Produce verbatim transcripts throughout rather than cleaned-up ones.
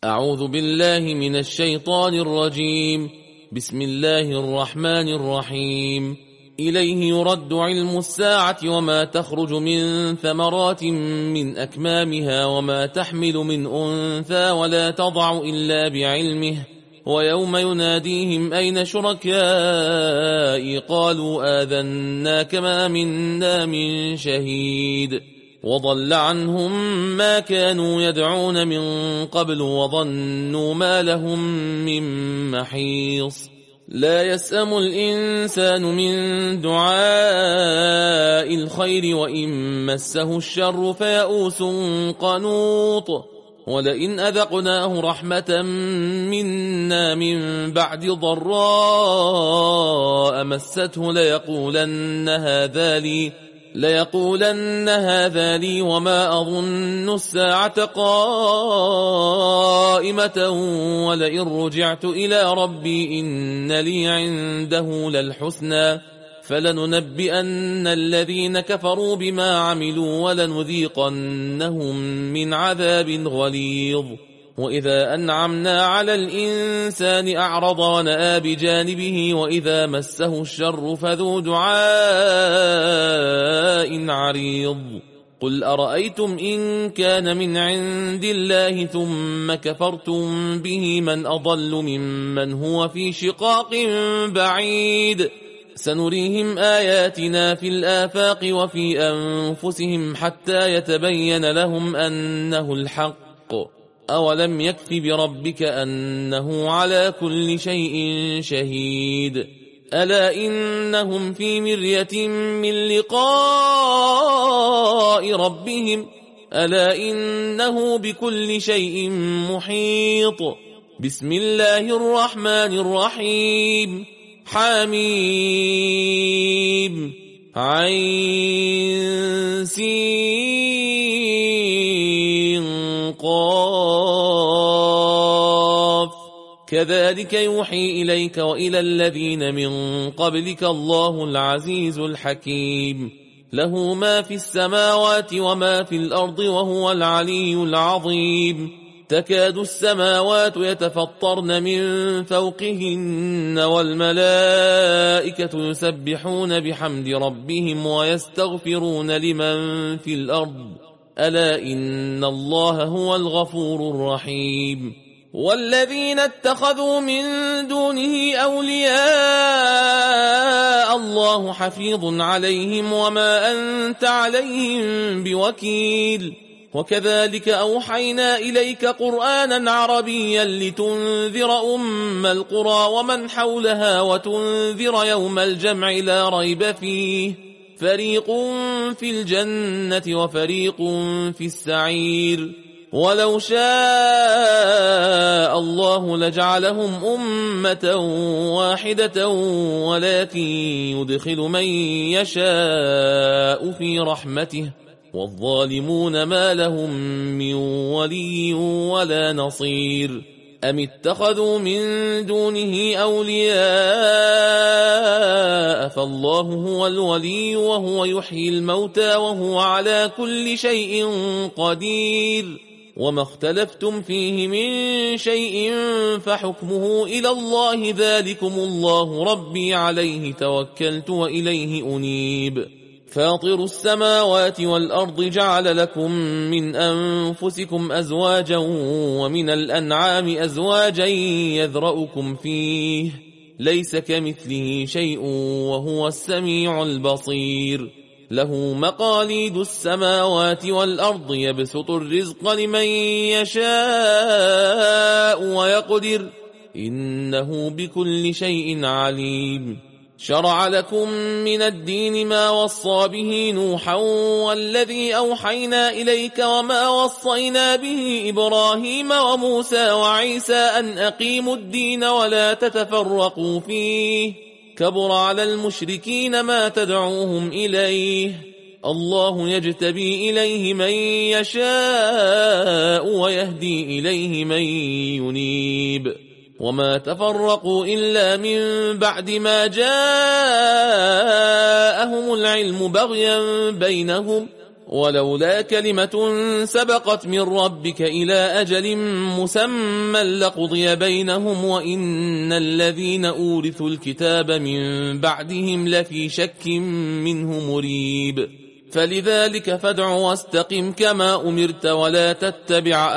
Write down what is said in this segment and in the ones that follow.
أعوذ بالله من الشيطان الرجيم. بسم الله الرحمن الرحيم. إليه يرد علم الساعة وما تخرج من ثمرات من أكمامها وما تحمل من أنثى ولا تضع إلا بعلمه ويوم يناديهم أين شركائي قالوا آذناك ما منا من شهيد وضل عنهم ما كانوا يدعون من قبل وظنوا ما لهم من محيص. لا يسأم الإنسان من دعاء الخير وإن مسه الشر فيئوس قنوط ولئن أذقناه رحمة منا من بعد ضراء مسته ليقولن هذا لي ليقولن هذا لي وما أظن الساعة قائمة ولئن رجعت إلى ربي إن لي عنده للحسنى فلننبئن الذين كفروا بما عملوا ولنذيقنهم من عذاب غليظ. وإذا أنعمنا على الإنسان أعرض ونأى بجانبه وإذا مسه الشر فذو دعاء عريض. قل أرأيتم إن كان من عند الله ثم كفرتم به من أضل ممن هو في شقاق بعيد. سنريهم آياتنا في الآفاق وفي أنفسهم حتى يتبين لهم أنه الحق. أولم يكف بربك أنه على كل شيء شهيد. ألا إنهم في مرية من لقاء ربهم ألا إنه بكل شيء محيط. بسم الله الرحمن الرحيم. حميم عين سين قاف كذلك يوحي إليك وإلى الذين من قبلك الله العزيز الحكيم. له ما في السماوات وما في الأرض وهو العلي العظيم. تكاد السماوات يتفطرن من فوقهن والملائكة يسبحون بحمد ربهم ويستغفرون لمن في الأرض ألا إن الله هو الغفور الرحيم. والذين اتخذوا من دونه أولياء الله حفيظ عليهم وما أنت عليهم بوكيل. وكذلك أوحينا إليك قرآنا عربيا لتنذر أم القرى ومن حولها وتنذر يوم الجمع لا ريب فيه فريق في الجنة وفريق في السعير. ولو شاء الله لجعلهم أمة واحدة ولكن يدخل من يشاء في رحمته والظالمون ما لهم من ولي ولا نصير. أم اتخذوا من دونه أولياء فالله هو الولي وهو يحيي الموتى وهو على كل شيء قدير. وما اختلفتم فيه من شيء فحكمه إلى الله ذلكم الله ربي عليه توكلت وإليه أنيب. فاطر السماوات والأرض جعل لكم من أنفسكم أزواجا ومن الأنعام أزواجا يذرأكم فيه ليس كمثله شيء وهو السميع البصير. له مقاليد السماوات والأرض يبسط الرزق لمن يشاء ويقدر إنه بكل شيء عليم. شرع لكم من الدين ما وصى به نوحا والذي أوحينا إليك وما وصينا به إبراهيم وموسى وعيسى أن أقيموا الدين ولا تتفرقوا فيه كبر على المشركين ما تدعوهم إليه. الله يجتبي إليه من يشاء ويهدي إليه من ينيب. وما تفرقوا إلا من بعد ما جاءهم العلم بغيا بينهم ولولا كلمة سبقت من ربك إلى أجل مسمى لقضي بينهم وإن الذين أورثوا الكتاب من بعدهم لفي شك منه مريب فلذلك فادع واستقم كما أمرت ولا تتبع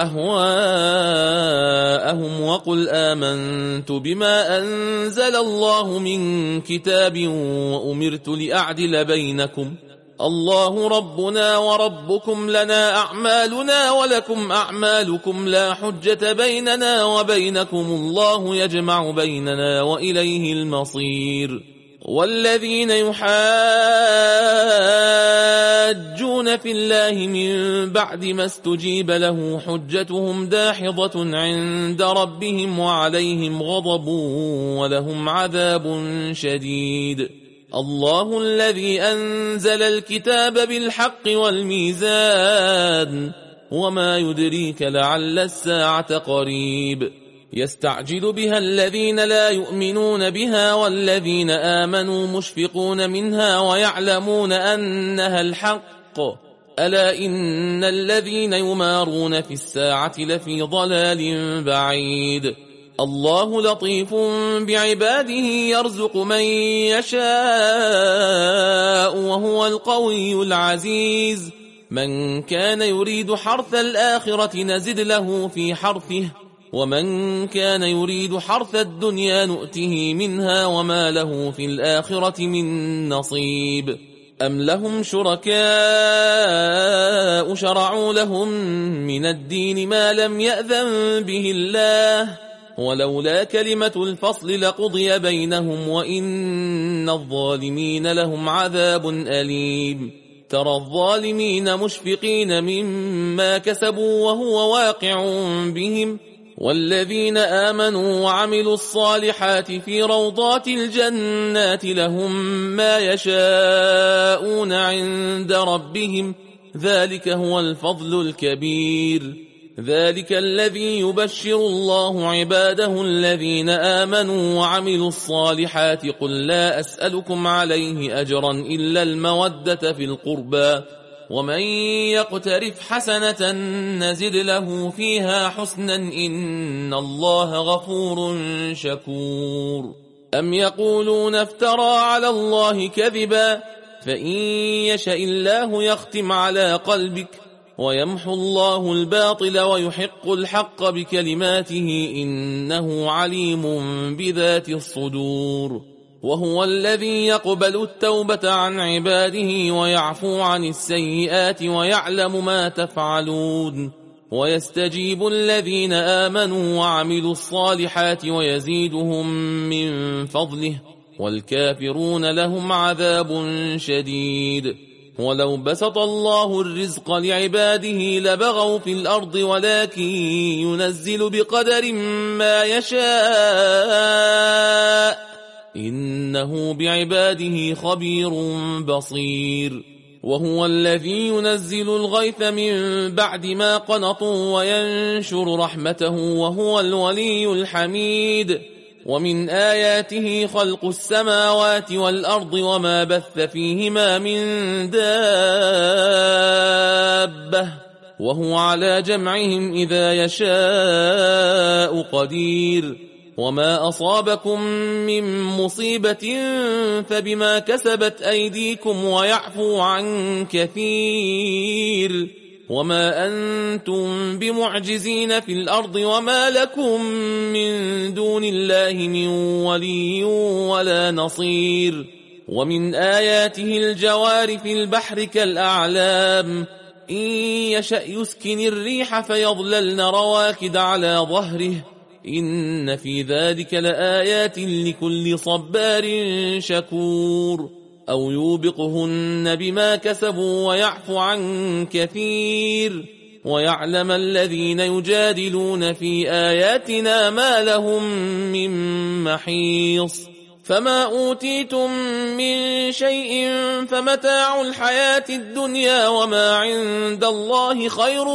أهواءهم وقل آمنت بما أنزل الله من كتاب وأمرت لأعدل بينكم الله ربنا وربكم لنا أعمالنا ولكم أعمالكم لا حجة بيننا وبينكم الله يجمع بيننا وإليه المصير والذين يحاجون في الله من بعد ما استجيب له حجتهم داحضة عند ربهم وعليهم غضب ولهم عذاب شديد الله الذي أنزل الكتاب بالحق والميزان وما يدريك لعل الساعة قريب يستعجل بها الذين لا يؤمنون بها والذين آمنوا مشفقون منها ويعلمون أنها الحق ألا إن الذين يمارون في الساعة لفي ضلال بعيد الله لطيف بعباده يرزق من يشاء وهو القوي العزيز من كان يريد حرث الآخرة نزد له في حرثه ومن كان يريد حرث الدنيا نؤته منها وما له في الآخرة من نصيب أم لهم شركاء شرعوا لهم من الدين ما لم يأذن به الله ولولا كلمة الفصل لقضي بينهم وإن الظالمين لهم عذاب أليم ترى الظالمين مشفقين مما كسبوا وهو واقع بهم والذين آمنوا وعملوا الصالحات في روضات الجنات لهم ما يشاءون عند ربهم ذلك هو الفضل الكبير ذلك الذي يبشر الله عباده الذين آمنوا وعملوا الصالحات قل لا أسألكم عليه أجرا إلا المودة في القربى ومن يقترف حسنة نزد له فيها حسنا إن الله غفور شكور أم يقولون افترى على الله كذبا فإن يشاء الله يختم على قلبك ويمحو الله الباطل ويحق الحق بكلماته إنه عليم بذات الصدور وهو الذي يقبل التوبة عن عباده ويعفو عن السيئات ويعلم ما تفعلون ويستجيب الذين آمنوا وعملوا الصالحات ويزيدهم من فضله والكافرون لهم عذاب شديد ولو بسط الله الرزق لعباده لبغوا في الأرض ولكن ينزل بقدر ما يشاء إنه بعباده خبير بصير وهو الذي ينزل الغيث من بعد ما قنطوا وينشر رحمته وهو الولي الحميد ومن آياته خلق السماوات والأرض وما بث فيهما من دابة وهو على جمعهم إذا يشاء قدير وما أصابكم من مصيبة فبما كسبت أيديكم ويعفو عن كثير وما أنتم بمعجزين في الأرض وما لكم من دون الله من ولي ولا نصير ومن آياته الجوار في البحر كالأعلام إن يشأ يسكن الريح فيظللن رواكد على ظهره إن في ذلك لآيات لكل صبار شكور أو يوبقهن بما كسبوا ويعفو عن كثير ويعلم الذين يجادلون في آياتنا ما لهم من محيص فما أوتيتم من شيء فمتاع الحياة الدنيا وما عند الله خير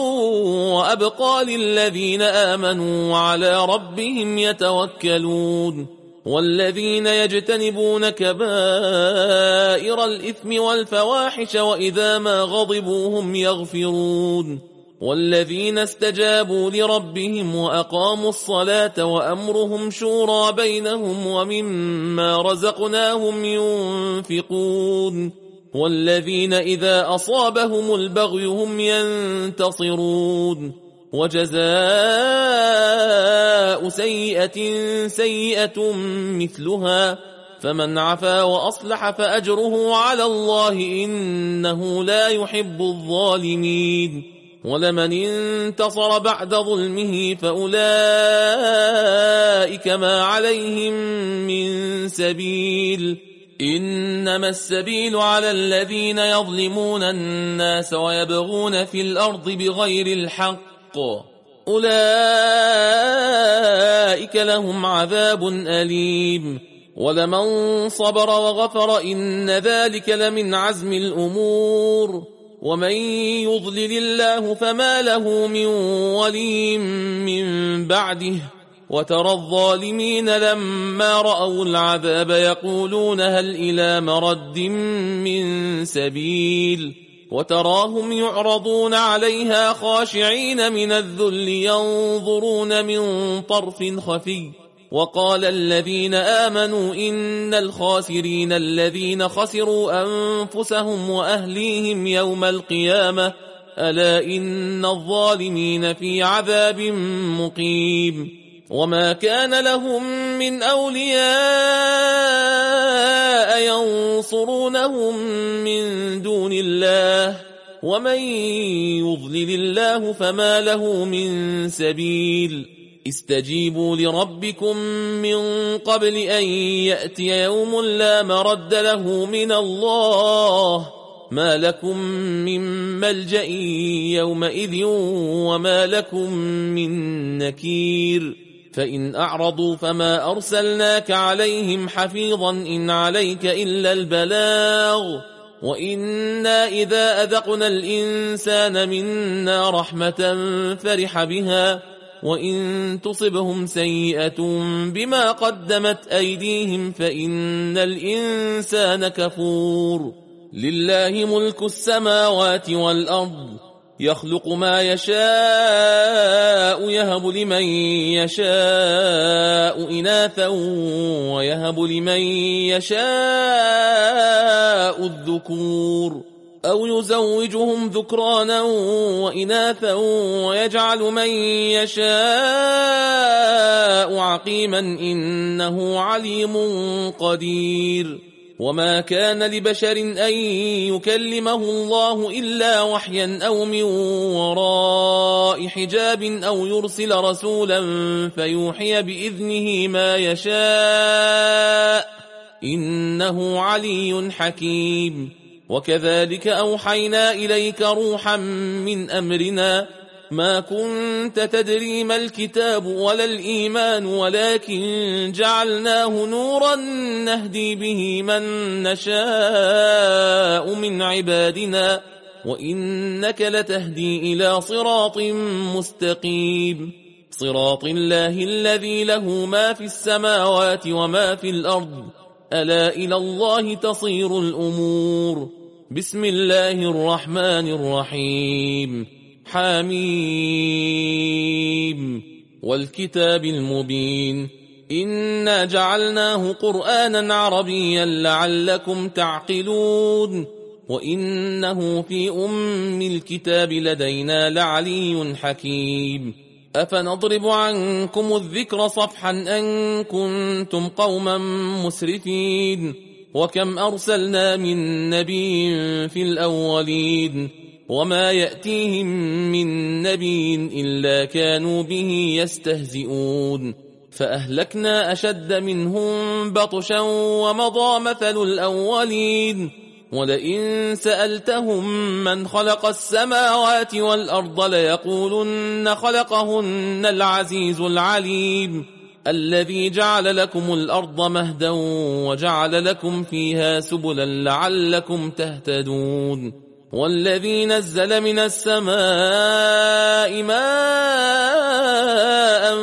وأبقى للذين آمنوا وعلى ربهم يتوكلون والذين يجتنبون كبائر الإثم والفواحش وإذا ما غضبوا هم يغفرون والذين استجابوا لربهم وأقاموا الصلاة وأمرهم شورى بينهم ومما رزقناهم ينفقون والذين إذا أصابهم البغي هم ينتصرون وجزاء سيئة سيئة مثلها فمن عفا وأصلح فأجره على الله إنه لا يحب الظالمين ولمن انتصر بعد ظلمه فأولئك ما عليهم من سبيل إنما السبيل على الذين يظلمون الناس ويبغون في الأرض بغير الحق أولئك لهم عذاب أليم ولمن صبر وغفر إن ذلك لمن عزم الأمور ومن يضلل الله فما له من ولي من بعده وترى الظالمين لما رأوا العذاب يقولون هل إلى مرد من سبيل وتراهم يعرضون عليها خاشعين من الذل ينظرون من طرف خفي وقال الذين آمنوا إن الخاسرين الذين خسروا أنفسهم وأهليهم يوم القيامة ألا إن الظالمين في عذاب مقيم وما كان لهم من أولياء ينصرونهم من دون الله ومن يضلل الله فما له من سبيل استجيبوا لربكم من قبل أن يأتي يوم لا مرد له من الله ما لكم من ملجأ يومئذ وما لكم من نكير فإن أعرضوا فما أرسلناك عليهم حفيظا إن عليك إلا البلاغ وإنا إذا أذقنا الإنسان منا رحمة فرح بها وإن تصبهم سيئة بما قدمت أيديهم فإن الإنسان كفور لله ملك السماوات والأرض يخلق ما يشاء يهب لمن يشاء إناثا ويهب لمن يشاء الذكور أو يزوجهم ذكرانا وإناثا ويجعل من يشاء عقيما إنه عليم قدير وما كان لبشر أن يكلمه الله إلا وحيا أو من وراء حجاب أو يرسل رسولا فيوحي بإذنه ما يشاء إنه علي حكيم وكذلك أوحينا إليك روحا من أمرنا ما كنت تدري ما الكتاب ولا الإيمان ولكن جعلناه نورا نهدي به من نشاء من عبادنا وإنك لتهدي إلى صراط مستقيم صراط الله الذي له ما في السماوات وما في الأرض ألا إلى الله تصير الأمور بسم الله الرحمن الرحيم حميم والكتاب المبين إنا جعلناه قرآنا عربيا لعلكم تعقلون وإنه في أم الكتاب لدينا لعلي حكيم أفنضرب عنكم الذكر صفحا أن كنتم قوما مسرفين وكم أرسلنا من نبي في الأولين وما يأتيهم من نبي إلا كانوا به يستهزئون فأهلكنا أشد منهم بطشا ومضى مثل الأولين ولئن سألتهم من خلق السماوات والأرض ليقولن خلقهن العزيز العليم الذي جعل لكم الأرض مهدا وجعل لكم فيها سبلا لعلكم تهتدون والذي نزل من السماء ماء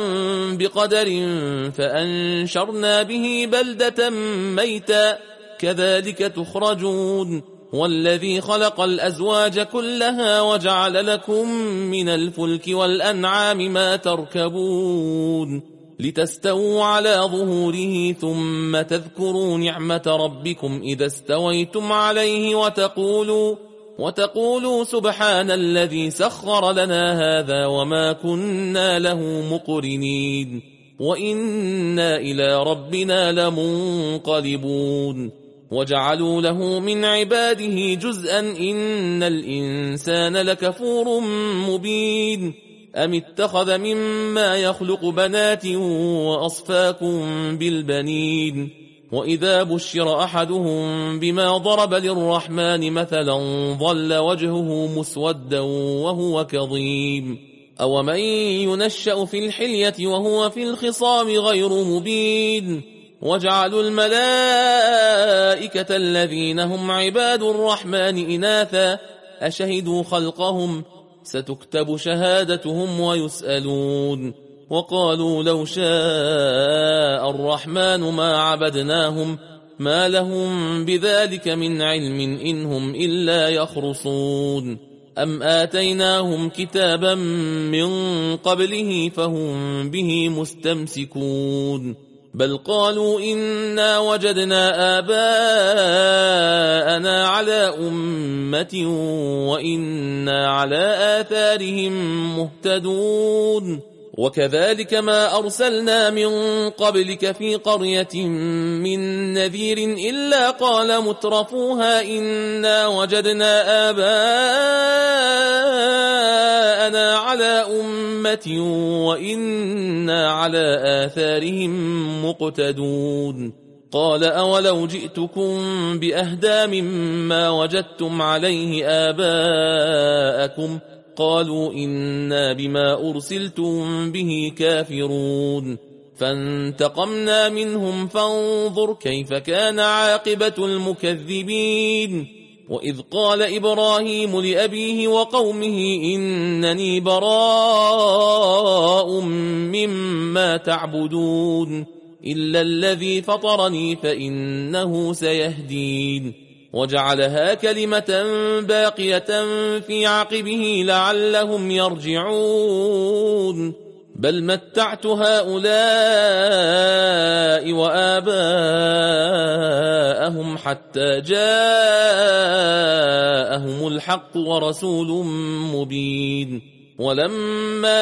بقدر فأنشرنا به بلدة ميتا كذلك تخرجون والذي خلق الأزواج كلها وجعل لكم من الفلك والأنعام ما تركبون لتستووا على ظهوره ثم تذكروا نعمة ربكم إذا استويتم عليه وتقولوا وتقولوا سبحان الذي سخر لنا هذا وما كنا له مقرنين وإنا إلى ربنا لمنقلبون وجعلوا له من عباده جزءا إن الإنسان لكفور مبين أم اتخذ مما يخلق بنات وأصفاكم بالبنين وإذا بشر أحدهم بما ضرب للرحمن مثلا ظل وجهه مسودا وهو كظيم أومن ينشأ في الحلية وهو في الخصام غير مبين وجعلوا الملائكة الذين هم عباد الرحمن إناثا أشهدوا خلقهم ستكتب شهادتهم ويسألون وقالوا لو شاء الرحمن ما عبدناهم ما لهم بذلك من علم إنهم إلا يخرصون أم آتيناهم كتابا من قبله فهم به مستمسكون بل قالوا إنا وجدنا آباءنا على أمة وإنا على آثارهم مهتدون وكذلك ما أرسلنا من قبلك في قرية من نذير إلا قال مترفوها إنا وجدنا آباءنا على أمة وإنا على آثارهم مقتدون قال أولو جئتكم بأهدى مما وجدتم عليه آباءكم قالوا إنا بما أرسلتم به كافرون فانتقمنا منهم فانظر كيف كان عاقبة المكذبين وإذ قال إبراهيم لأبيه وقومه إنني براء مما تعبدون إلا الذي فطرني فإنه سيهدين وجعلها كلمة باقية في عقبه لعلهم يرجعون بل متعت هؤلاء وآباءهم حتى جاءهم الحق ورسول مبين ولما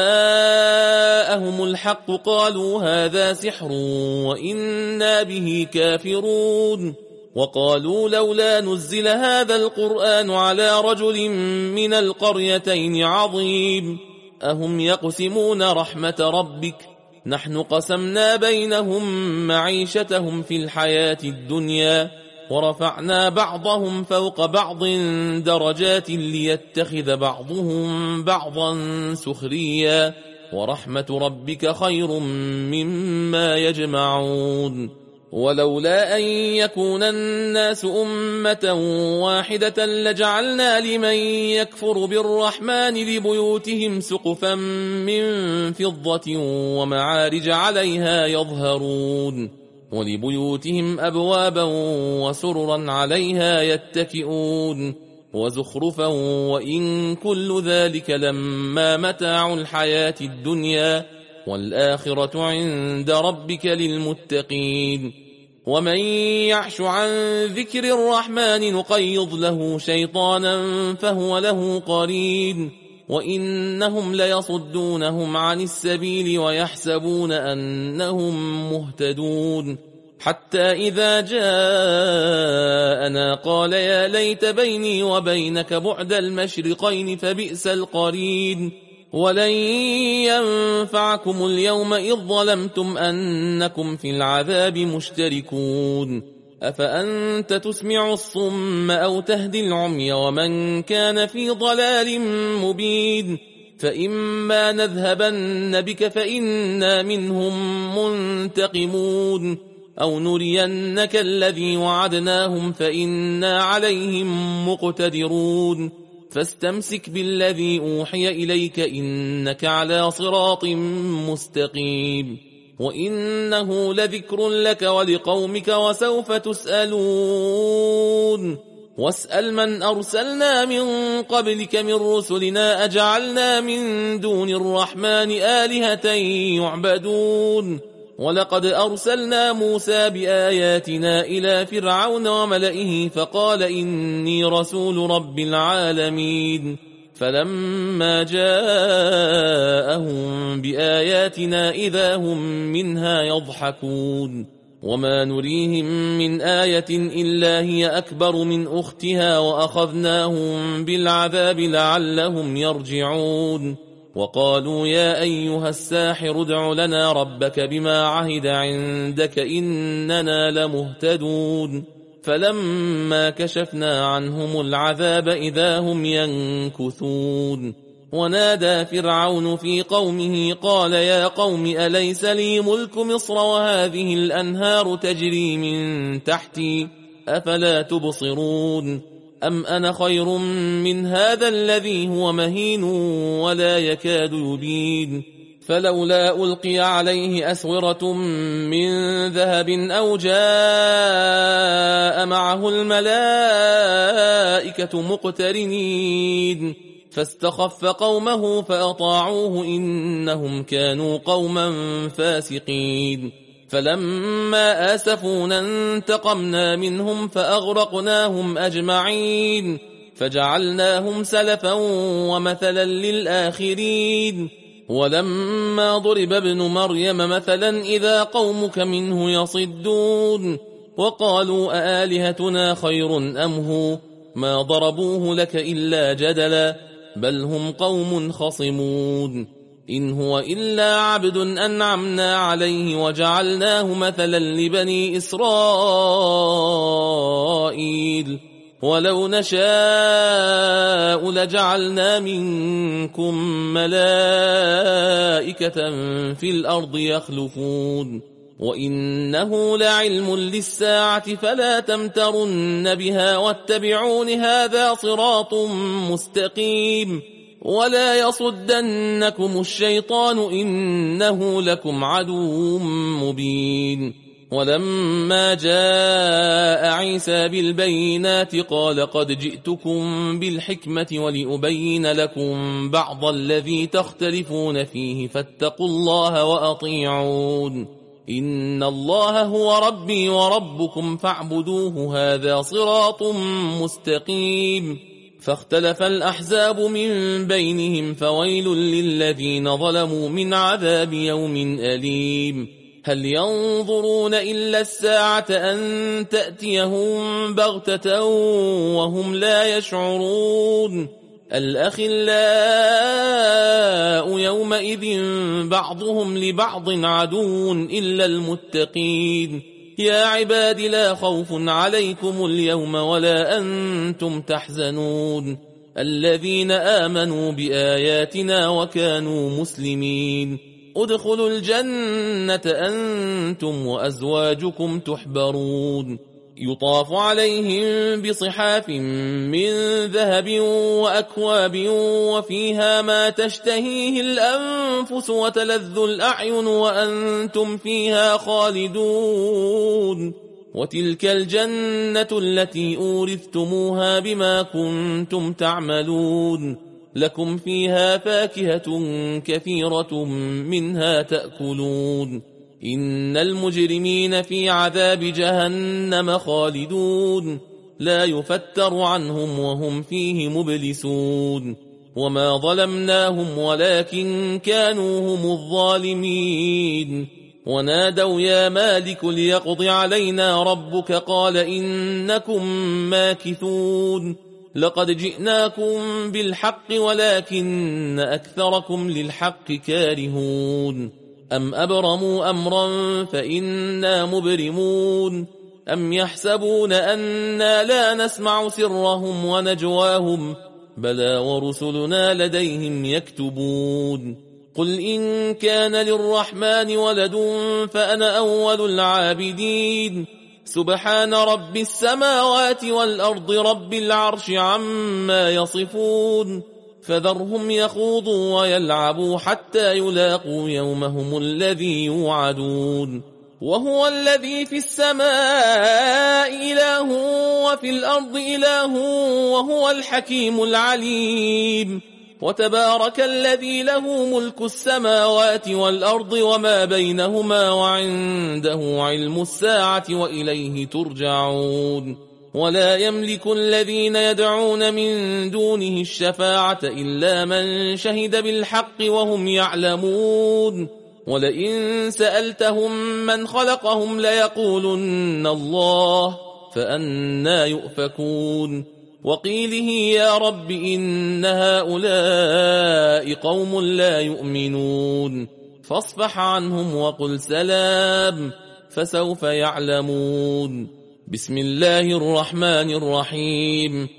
جاءهم الحق قالوا هذا سحر وإنا به كافرون وقالوا لولا نزل هذا القرآن على رجل من القريتين عظيم أهم يقسمون رحمة ربك نحن قسمنا بينهم معيشتهم في الحياة الدنيا ورفعنا بعضهم فوق بعض درجات ليتخذ بعضهم بعضا سخريا ورحمة ربك خير مما يجمعون ولولا أن يكون الناس أمة واحدة لجعلنا لمن يكفر بالرحمن لبيوتهم سقفا من فضة ومعارج عليها يظهرون ولبيوتهم أبوابا وسررا عليها يتكئون وزخرفا وإن كل ذلك لما متاع الحياة الدنيا والآخرة عند ربك للمتقين ومن يعش عن ذكر الرحمن نقيض له شيطانا فهو له قرين وإنهم ليصدونهم عن السبيل ويحسبون أنهم مهتدون حتى إذا جاءنا قال يا ليت بيني وبينك بعد المشرقين فبئس القرين ولن ينفعكم اليوم إذ ظلمتم أنكم في العذاب مشتركون أفأنت تسمع الصم أو تهدي العمي ومن كان في ضلال مبين فإما نذهبن بك فإنا منهم منتقمون أو نرينك الذي وعدناهم فإنا عليهم مقتدرون فاستمسك بالذي أوحي إليك إنك على صراط مستقيم وإنه لذكر لك ولقومك وسوف تسألون واسأل من أرسلنا من قبلك من رسلنا أجعلنا من دون الرحمن آلهة يعبدون ولقد أرسلنا موسى بآياتنا إلى فرعون وملئه فقال إني رسول رب العالمين فلما جاءهم بآياتنا إذا هم منها يضحكون وما نريهم من آية إلا هي أكبر من أختها وأخذناهم بالعذاب لعلهم يرجعون وقالوا يا أيها الساحر ادع لنا ربك بما عهد عندك إننا لمهتدون فلما كشفنا عنهم العذاب إذا هم ينكثون ونادى فرعون في قومه قال يا قوم أليس لي ملك مصر وهذه الأنهار تجري من تحتي أفلا تبصرون أم أنا خير من هذا الذي هو مهين ولا يكاد يبين فلولا ألقي عليه أسورة من ذهب أو جاء معه الملائكة مقترنين فاستخف قومه فأطاعوه إنهم كانوا قوما فاسقين فلما آسفونا انتقمنا منهم فأغرقناهم أجمعين فجعلناهم سلفا ومثلا للآخرين ولما ضرب ابن مريم مثلا إذا قومك منه يصدون وقالوا أآلهتنا خير أم هو ما ضربوه لك إلا جدلا بل هم قوم خصمون إن هو إلا عبد أنعمنا عليه وجعلناه مثلا لبني إسرائيل ولو نشاء لجعلنا منكم ملائكة في الأرض يخلفون وإنه لعلم للساعة فلا تمترن بها واتبعون هذا صراط مستقيم ولا يصدنكم الشيطان إنه لكم عدو مبين ولما جاء عيسى بالبينات قال قد جئتكم بالحكمة ولأبين لكم بعض الذي تختلفون فيه فاتقوا الله وأطيعون إن الله هو ربي وربكم فاعبدوه هذا صراط مستقيم فاختلف الأحزاب من بينهم فويل للذين ظلموا من عذاب يوم أليم هل ينظرون إلا الساعة أن تأتيهم بغتة وهم لا يشعرون الأخلاء يومئذ بعضهم لبعض عدو إلا المتقين يا عباد لا خوف عليكم اليوم ولا أنتم تحزنون الذين آمنوا بآياتنا وكانوا مسلمين ادخلوا الجنة أنتم وأزواجكم تحبرون يطاف عليهم بصحاف من ذهب وأكواب وفيها ما تشتهيه الأنفس وتلذ الأعين وأنتم فيها خالدون وتلك الجنة التي أورثتموها بما كنتم تعملون لكم فيها فاكهة كثيرة منها تأكلون إن المجرمين في عذاب جهنم خالدون لا يفتر عنهم وهم فيه مبلسون وما ظلمناهم ولكن كانوا هم الظالمين ونادوا يا مالك ليقض علينا ربك قال إنكم ماكثون لقد جئناكم بالحق ولكن أكثركم للحق كارهون أم أبرموا أمرا فإنا مبرمون أم يحسبون أنا لا نسمع سرهم ونجواهم بلى ورسلنا لديهم يكتبون قل إن كان للرحمن ولد فأنا أول العابدين سبحان رب السماوات والأرض رب العرش عما يصفون فذرهم يخوضوا ويلعبوا حتى يلاقوا يومهم الذي يوعدون وهو الذي في السماء إله وفي الأرض إله وهو الحكيم العليم وتبارك الذي له ملك السماوات والأرض وما بينهما وعنده علم الساعة وإليه ترجعون ولا يملك الذين يدعون من دونه الشفاعة إلا من شهد بالحق وهم يعلمون ولئن سألتهم من خلقهم ليقولن الله فأنى يؤفكون وقيله يا رب إن هؤلاء قوم لا يؤمنون فاصفح عنهم وقل سلام فسوف يعلمون بسم الله الرحمن الرحيم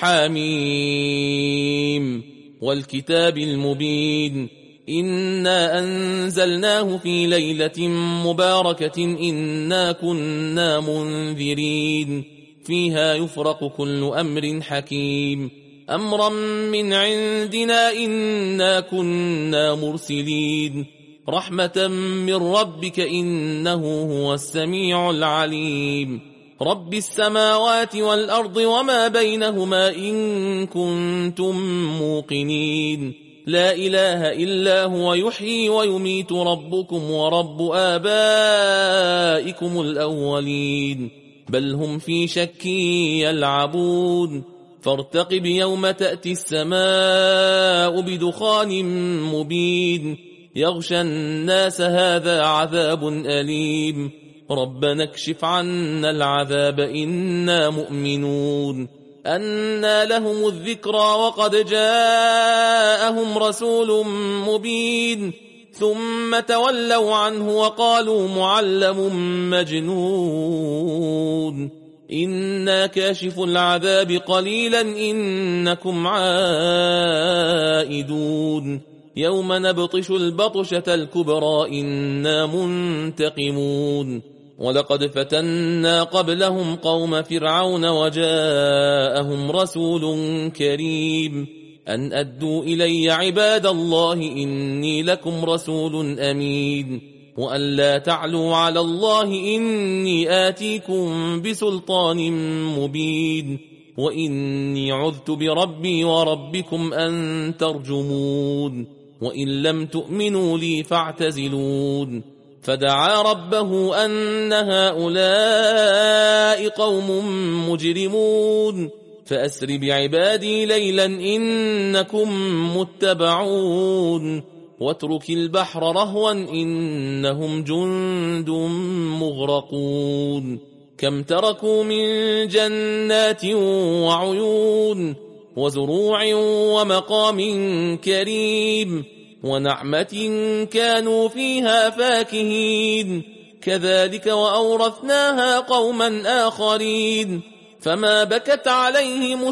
حميم والكتاب المبين إنا أنزلناه في ليلة مباركة إنا كنا منذرين فيها يفرق كل أمر حكيم أمرا من عندنا إنا كنا مرسلين رحمة من ربك إنه هو السميع العليم رب السماوات والأرض وما بينهما إن كنتم موقنين لا إله إلا هو يحيي ويميت ربكم ورب آبائكم الأولين بل هم في شك يلعبون فارتقب يوم تأتي السماء بدخان مبين يغشى الناس هذا عذاب أليم ربنا اكشف عنا العذاب إنا مؤمنون أنى لهم الذكرى وقد جاءهم رسول مبين ثم تولوا عنه وقالوا معلم مجنون إنا كاشف العذاب قليلا إنكم عائدون يوم نبطش البطشة الكبرى إنا منتقمون ولقد فتنا قبلهم قوم فرعون وجاءهم رسول كريم أن أدوا إلي عباد الله إني لكم رسول أمين وأن لا تعلوا على الله إني آتيكم بسلطان مبين وإني عذت بربي وربكم أن ترجمون وإن لم تؤمنوا لي فاعتزلون فدعا ربه أن هؤلاء قوم مجرمون فأسر بعبادي ليلا إنكم متبعون واترك البحر رهوا إنهم جند مغرقون كم تركوا من جنات وعيون وزروع ومقام كريم ونعمة كانوا فيها فاكهين كذلك وأورثناها قوما آخرين فما بكت عليهم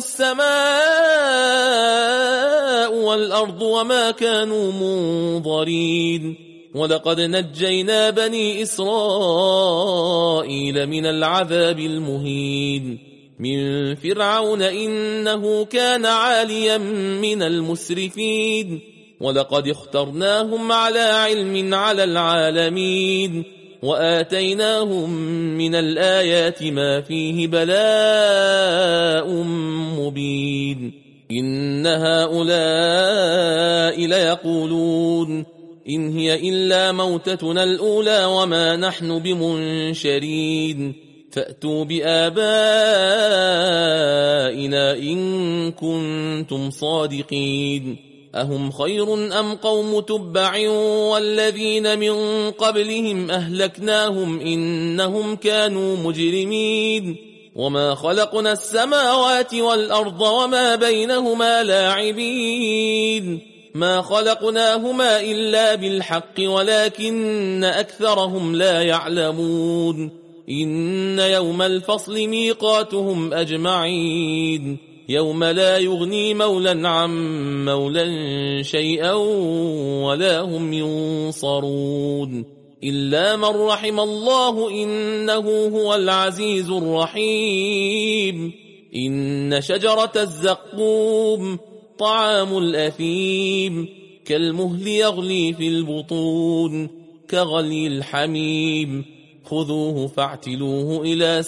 السماء والأرض وما كانوا منظرين ولقد نجينا بني إسرائيل من العذاب المهين من فرعون إنه كان عاليا من المسرفين ولقد اخترناهم على علم على العالمين وآتيناهم من الآيات ما فيه بلاء مبين إن هؤلاء ليقولون إن هي إلا موتتنا الأولى وما نحن بمنشرين فأتوا بآبائنا إن كنتم صادقين أهم خير أم قوم تبع والذين من قبلهم أهلكناهم إنهم كانوا مجرمين وما خلقنا السماوات والأرض وما بينهما لاعبين ما خلقناهما إلا بالحق ولكن أكثرهم لا يعلمون إن يوم الفصل ميقاتهم أجمعين يوم لا يغني مولا عن مولا شيئا ولا هم ينصرون إلا من رحم الله إنه هو العزيز الرحيم. إن شجرة الزقوم طعام الأثيم كالمهل يغلي في البطون كغلي الحميم خذوه فاعتلوه إلى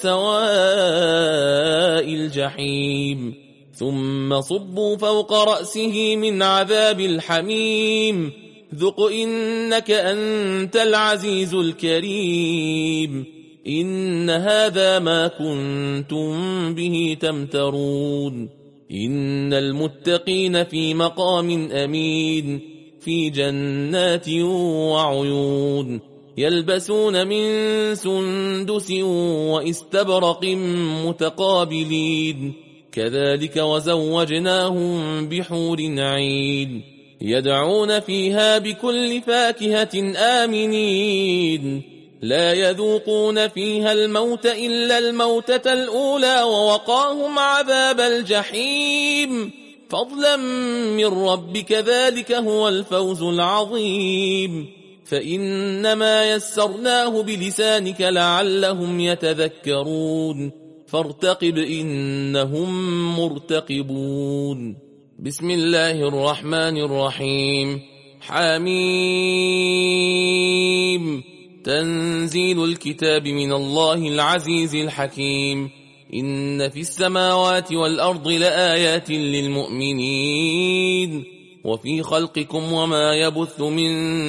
سواء الجحيم ثم صبوا فوق رأسه من عذاب الحميم ذق إنك أنت العزيز الكريم. إن هذا ما كنتم به تمترون. إن المتقين في مقام أمين في جنات وعيون يلبسون من سندس واستبرق متقابلين كذلك وزوجناهم بحور عين يدعون فيها بكل فاكهة آمنين لا يذوقون فيها الموت إلا الموتة الأولى ووقاهم عذاب الجحيم فضلا من ربك ذلك هو الفوز العظيم. فإنما يسرناه بلسانك لعلهم يتذكرون فارتقب إنهم مرتقبون. بسم الله الرحمن الرحيم. حميم تنزيل الكتاب من الله العزيز الحكيم. إن في السماوات والأرض لآيات للمؤمنين وفي خلقكم وما يبث من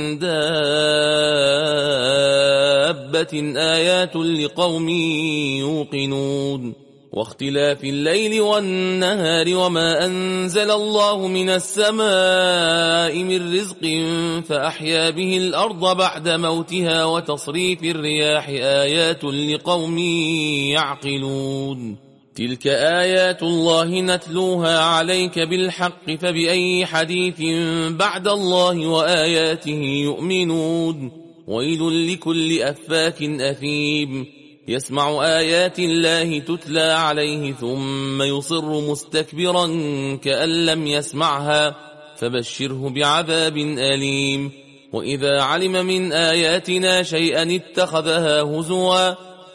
دابة آيات لقوم يوقنون واختلاف الليل والنهار وما أنزل الله من السماء من رزق فأحيا به الأرض بعد موتها وتصريف الرياح آيات لقوم يعقلون. تلك آيات الله نتلوها عليك بالحق فبأي حديث بعد الله وآياته يؤمنون. ويل لكل أفاك أثيم يسمع آيات الله تتلى عليه ثم يصر مستكبرا كأن لم يسمعها فبشره بعذاب أليم. وإذا علم من آياتنا شيئا اتخذها هزوا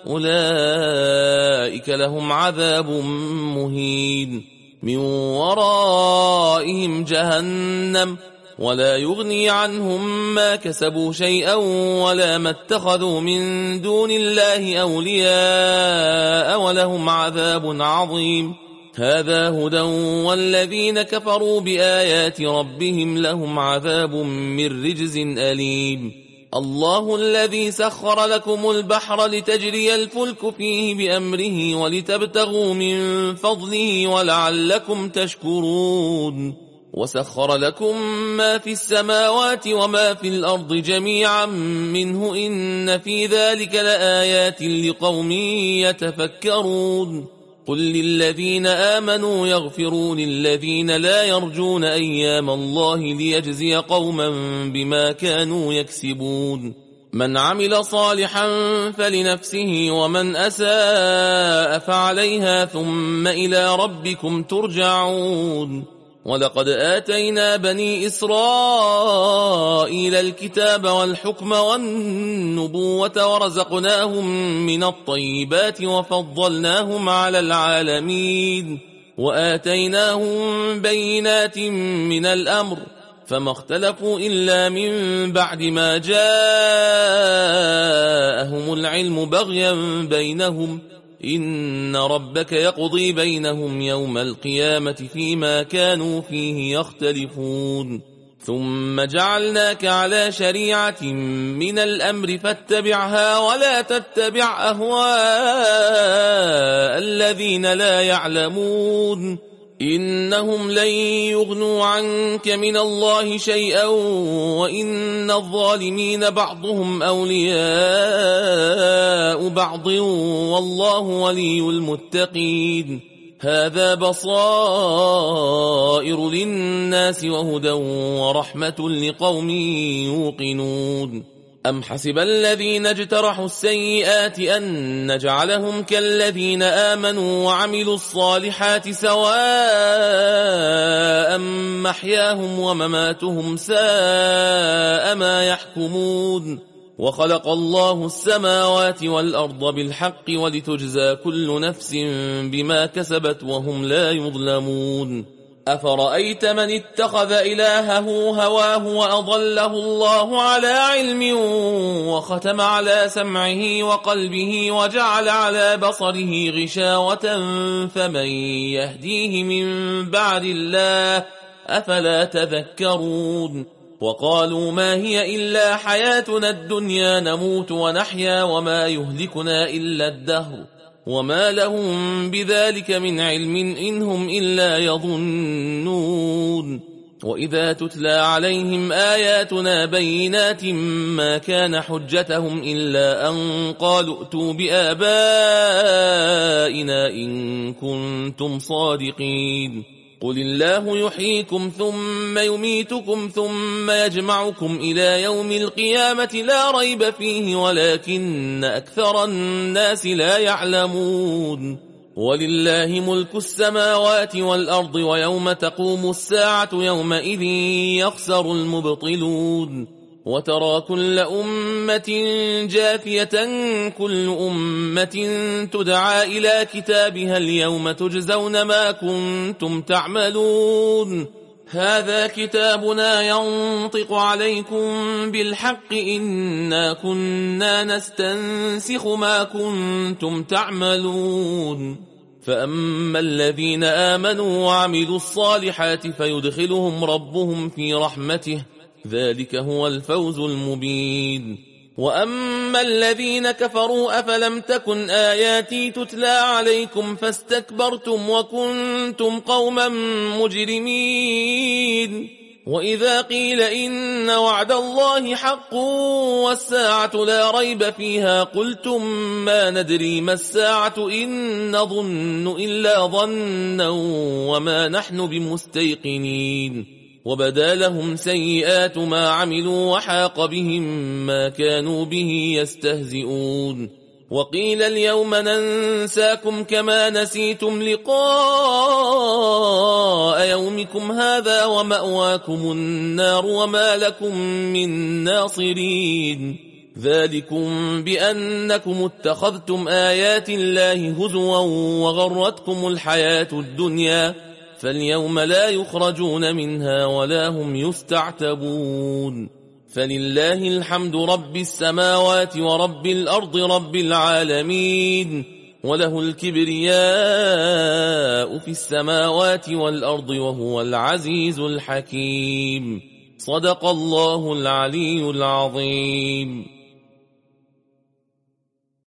أولئك لهم عذاب مهين من ورائهم جهنم ولا يغني عنهم ما كسبوا شيئا ولا ما اتخذوا من دون الله أولياء ولهم عذاب عظيم. هذا هدى والذين كفروا بآيات ربهم لهم عذاب من رجز أليم. الله الذي سخر لكم البحر لتجري الفلك فيه بأمره ولتبتغوا من فضله ولعلكم تشكرون. وسخر لكم ما في السماوات وما في الأرض جميعا منه إن في ذلك لآيات لقوم يتفكرون. قل للذين آمنوا يغفروا للذين لا يرجون أيام الله ليجزي قوما بما كانوا يكسبون. من عمل صالحا فلنفسه ومن أساء فعليها ثم إلى ربكم ترجعون. ولقد آتينا بني إسرائيل الكتاب والحكم والنبوة ورزقناهم من الطيبات وفضلناهم على العالمين وآتيناهم بينات من الأمر فما اختلفوا إلا من بعد ما جاءهم العلم بغيا بينهم إن ربك يقضي بينهم يوم القيامة فيما كانوا فيه يختلفون. ثم جعلناك على شريعة من الأمر فاتبعها ولا تتبع أهواء الذين لا يعلمون إنهم لن يغنوا عنك من الله شيئا وإن الظالمين بعضهم أولياء بعض والله ولي المتقين. هذا بصائر للناس وهدى ورحمة لقوم يوقنون. أم حسب الذين اجترحوا السيئات أن نجعلهم كالذين آمنوا وعملوا الصالحات سواء محياهم ومماتهم ساء ما يحكمون. وخلق الله السماوات والأرض بالحق ولتجزى كل نفس بما كسبت وهم لا يظلمون أفرأيت من اتخذ إلهه هواه وأضله الله على علم وختم على سمعه وقلبه وجعل على بصره غشاوة فمن يهديه من بعد الله أفلا تذكرون وقالوا ما هي إلا حياتنا الدنيا نموت ونحيا وما يهلكنا إلا الدهر وما لهم بذلك من علم إنهم إلا يظنون وإذا تتلى عليهم آياتنا بينات ما كان حجتهم إلا أن قالوا ائتوا بآبائنا إن كنتم صادقين قل الله يحييكم ثم يميتكم ثم يجمعكم إلى يوم القيامة لا ريب فيه ولكن أكثر الناس لا يعلمون ولله ملك السماوات والأرض ويوم تقوم الساعة يومئذ يخسر المبطلون وترى كل أمة جاثية كل أمة تدعى إلى كتابها اليوم تجزون ما كنتم تعملون هذا كتابنا ينطق عليكم بالحق إنا كنا نستنسخ ما كنتم تعملون فأما الذين آمنوا وعملوا الصالحات فيدخلهم ربهم في رحمته ذلك هو الفوز المبين وأما الذين كفروا أفلم تكن آياتي تتلى عليكم فاستكبرتم وكنتم قوما مجرمين وإذا قيل إن وعد الله حق والساعة لا ريب فيها قلتم ما ندري ما الساعة إن نظن إلا ظنا وما نحن بمستيقنين وبدا لهم سيئات ما عملوا وحاق بهم ما كانوا به يستهزئون وقيل اليوم ننساكم كما نسيتم لقاء يومكم هذا ومأواكم النار وما لكم من ناصرين ذلكم بأنكم اتخذتم آيات الله هزوا وغرتكم الحياة الدنيا فاليوم لا يخرجون منها ولا هم يستعتبون فلله الحمد رب السماوات ورب الأرض رب العالمين وله الكبرياء في السماوات والأرض وهو العزيز الحكيم صدق الله العلي العظيم.